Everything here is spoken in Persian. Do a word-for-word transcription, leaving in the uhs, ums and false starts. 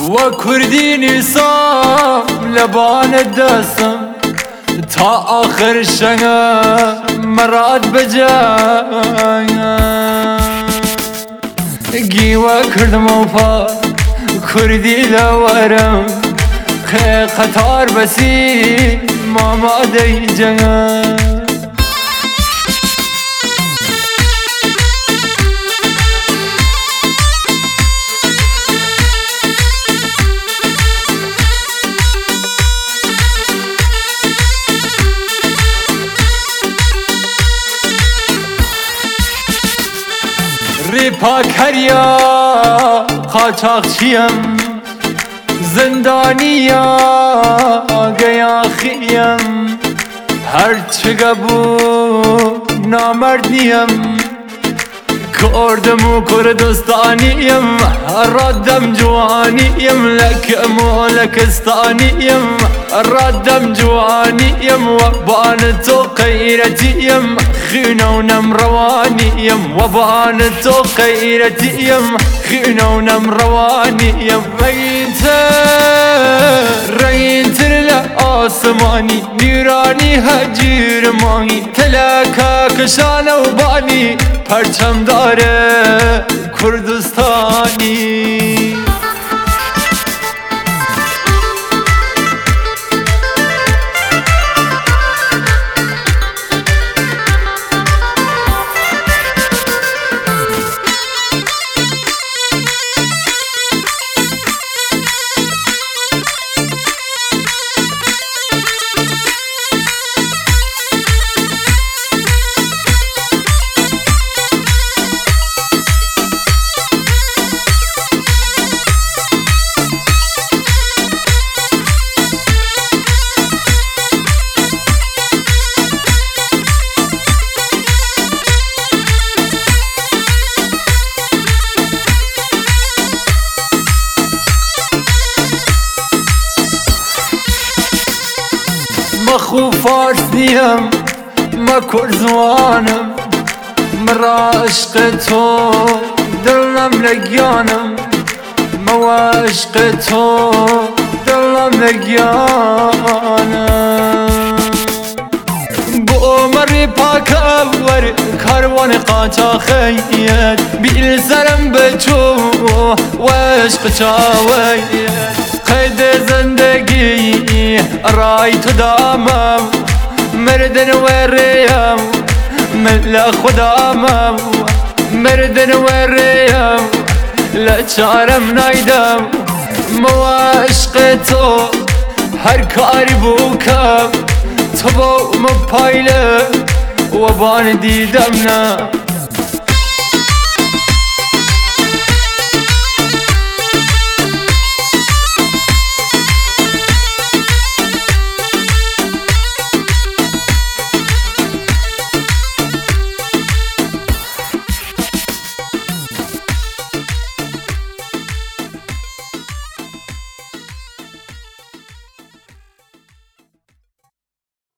وكردي نصام لبان الدسم تا آخر شنگا مراد بجایا گیوا کردم و پا کردی لورم خی قطار بسی ماما دی جنگا ریپا کریا قاچاقچیم زندانیا گیاخیم هرچه گبو نامرد نیم کردم و کردستانیم ردم جوانیم لکم و لکستانیم ردم جوانیم و بان تو غیرتیم خینونم روانیم و بان تو غیرتیم خینونم روانیم رینتر رینتر لآسمانی نیرانی هجیر مانی تلکا کشان و بانی پرچم داره کردستانی مخو فارس نیم ما کرزوانم مرا عشق تو دلم لگیانم ما عشق تو دلم لگیانم بو عمری پاکور کاروان قاچاقیت بیل سرم بچو و عشق چاویت قید زندگی رای تو دامم مردن وریم ملا خدامم مردن وریم لچارم نایدم مو عشق تو هر کاری بوکم تو با مپایله و بان دیدم نه